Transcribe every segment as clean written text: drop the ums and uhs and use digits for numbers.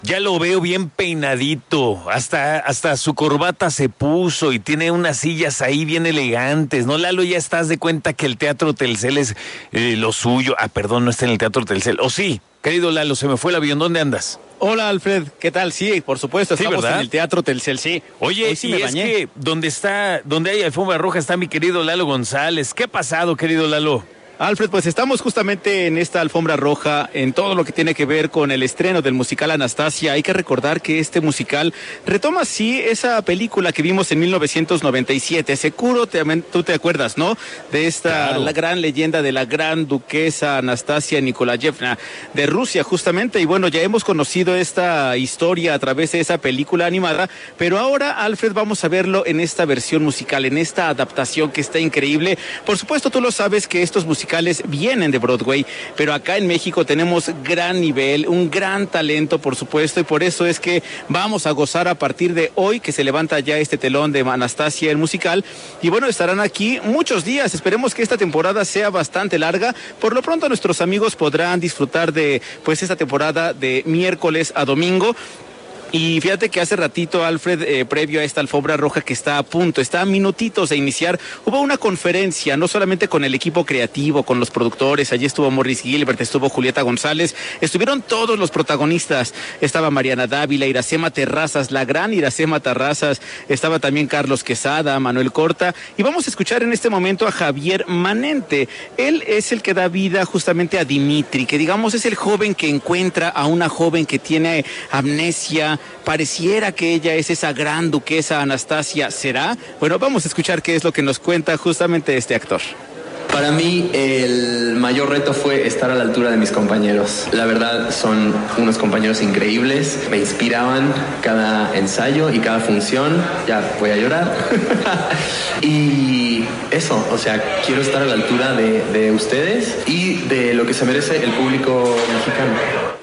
Ya lo veo bien peinadito, hasta su corbata se puso y tiene unas sillas ahí bien elegantes, ¿no, Lalo? Ya estás de cuenta que el Teatro Telcel es lo suyo. Ah, perdón, no está en el Teatro Telcel. ¿O sí? Querido Lalo, se me fue el avión, ¿dónde andas? Hola, Alfred, ¿qué tal? Sí, por supuesto, estamos en el Teatro Telcel, sí. Oye, sí y me es bañé. que donde hay alfombra roja está mi querido Lalo González. ¿Qué ha pasado, querido Lalo? Alfred, pues estamos justamente en esta alfombra roja en todo lo que tiene que ver con el estreno del musical Anastasia. Hay que recordar que este musical retoma, sí, esa película que vimos en 1997. Seguro tú te acuerdas, ¿no? De esta, claro, la gran leyenda de la gran duquesa Anastasia Nikolayevna de Rusia, justamente. Y bueno, ya hemos conocido esta historia a través de esa película animada, pero ahora, Alfred, vamos a verlo en esta versión musical, en esta adaptación que está increíble. Por supuesto, tú lo sabes que estos musicales vienen de Broadway, pero acá en México tenemos gran nivel, un gran talento, por supuesto, y por eso es que vamos a gozar a partir de hoy que se levanta ya este telón de Anastasia, el musical, y bueno, estarán aquí muchos días. Esperemos que esta temporada sea bastante larga. Por lo pronto nuestros amigos podrán disfrutar de pues esta temporada de miércoles a domingo. Y fíjate que hace ratito, Alfred, previo a esta alfombra roja que está a punto, está a minutitos de iniciar, hubo una conferencia, no solamente con el equipo creativo, con los productores. Allí estuvo Morris Gilbert, estuvo Julieta González, estuvieron todos los protagonistas. Estaba Mariana Dávila, Iracema Terrazas, la gran Iracema Terrazas, estaba también Carlos Quesada, Manuel Corta, y vamos a escuchar en este momento a Javier Manente. Él es el que da vida justamente a Dimitri, que digamos es el joven que encuentra a una joven que tiene amnesia. Pareciera que ella es esa gran duquesa Anastasia. ¿Será? Bueno, vamos a escuchar qué es lo que nos cuenta justamente este actor. Para mí el mayor reto fue estar a la altura de mis compañeros. La verdad son unos compañeros increíbles, me inspiraban cada ensayo y cada función. Ya voy a llorar. Y eso, o sea, quiero estar a la altura de ustedes y de lo que se merece el público mexicano.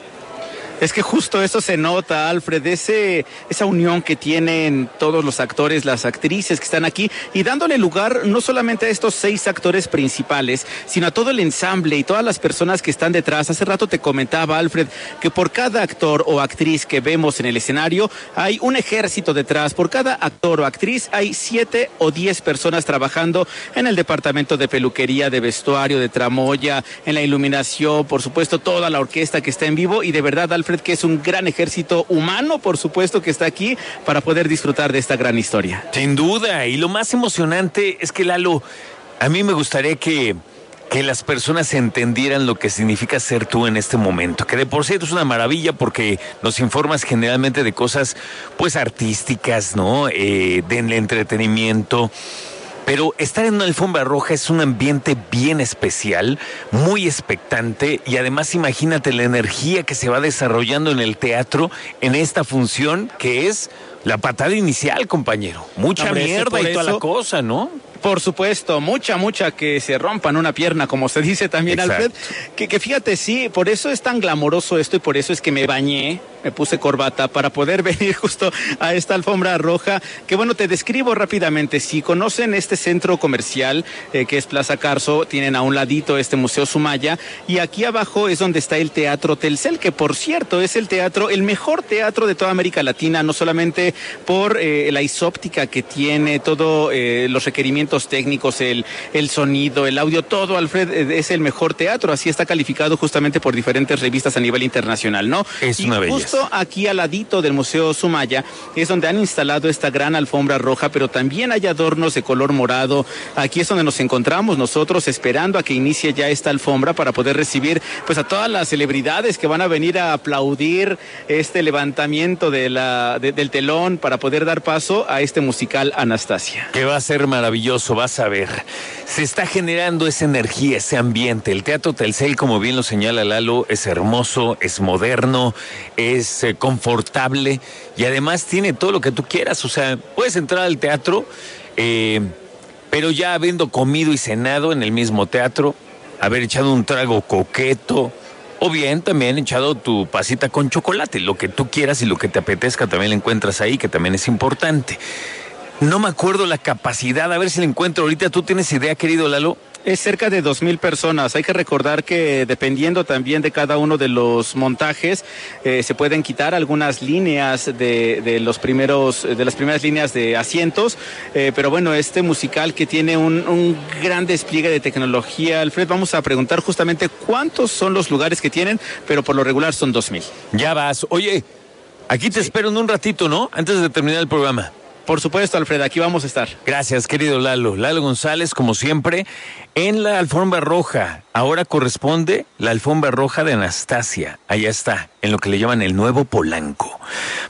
Es que justo eso se nota, Alfred, esa unión que tienen todos los actores, las actrices que están aquí, y dándole lugar no solamente a estos 6 actores principales, sino a todo el ensamble y todas las personas que están detrás. Hace rato te comentaba, Alfred, que por cada actor o actriz que vemos en el escenario, hay un ejército detrás. Por cada actor o actriz hay 7 o 10 personas trabajando en el departamento de peluquería, de vestuario, de tramoya, en la iluminación, por supuesto, toda la orquesta que está en vivo, y de verdad, Alfred, que es un gran ejército humano, por supuesto, que está aquí para poder disfrutar de esta gran historia. Sin duda, y lo más emocionante es que, Lalo, a mí me gustaría que las personas entendieran lo que significa ser tú en este momento, que de por sí es una maravilla porque nos informas generalmente de cosas pues artísticas, ¿no? Del entretenimiento. Pero estar en una alfombra roja es un ambiente bien especial, muy expectante, y además imagínate la energía que se va desarrollando en el teatro en esta función que es la patada inicial, compañero. Mucha mierda y toda la cosa, ¿no? Por supuesto, mucha que se rompan una pierna, como se dice también. Exacto. Alfred, que fíjate, sí, por eso es tan glamoroso esto y por eso es que me bañé, me puse corbata para poder venir justo a esta alfombra roja, que bueno, te describo rápidamente. Si conocen este centro comercial que es Plaza Carso, tienen a un ladito este Museo Sumaya, y aquí abajo es donde está el Teatro Telcel, que por cierto es el mejor teatro de toda América Latina, no solamente por la isóptica que tiene, todos los requerimientos técnicos, el sonido, el audio, todo, Alfred, es el mejor teatro. Así está calificado justamente por diferentes revistas a nivel internacional, ¿no? Es una belleza. Justo aquí al ladito del Museo Sumaya es donde han instalado esta gran alfombra roja, pero también hay adornos de color morado. Aquí es donde nos encontramos nosotros esperando a que inicie ya esta alfombra para poder recibir pues a todas las celebridades que van a venir a aplaudir este levantamiento del telón para poder dar paso a este musical Anastasia. Que va a ser maravilloso. Vas a ver, se está generando esa energía, ese ambiente. El Teatro Telcel, como bien lo señala Lalo, es hermoso, es moderno, es confortable y además tiene todo lo que tú quieras. O sea, puedes entrar al teatro, pero ya habiendo comido y cenado en el mismo teatro, haber echado un trago coqueto, o bien también echado tu pasita con chocolate, lo que tú quieras y lo que te apetezca también lo encuentras ahí, que también es importante. No me acuerdo la capacidad, a ver si la encuentro ahorita. ¿Tú tienes idea, querido Lalo? Es cerca de 2,000 personas. Hay que recordar que dependiendo también de cada uno de los montajes, se pueden quitar algunas líneas de las primeras líneas de asientos. Pero bueno, este musical que tiene un gran despliegue de tecnología, Alfred, vamos a preguntar justamente cuántos son los lugares que tienen, pero por lo regular son 2,000. Ya vas. Oye, aquí te espero en un ratito, ¿no? Antes de terminar el programa. Por supuesto, Alfred, aquí vamos a estar. Gracias, querido Lalo. Lalo González, como siempre, en la alfombra roja. Ahora corresponde la alfombra roja de Anastasia. Allá está, en lo que le llaman el nuevo Polanco.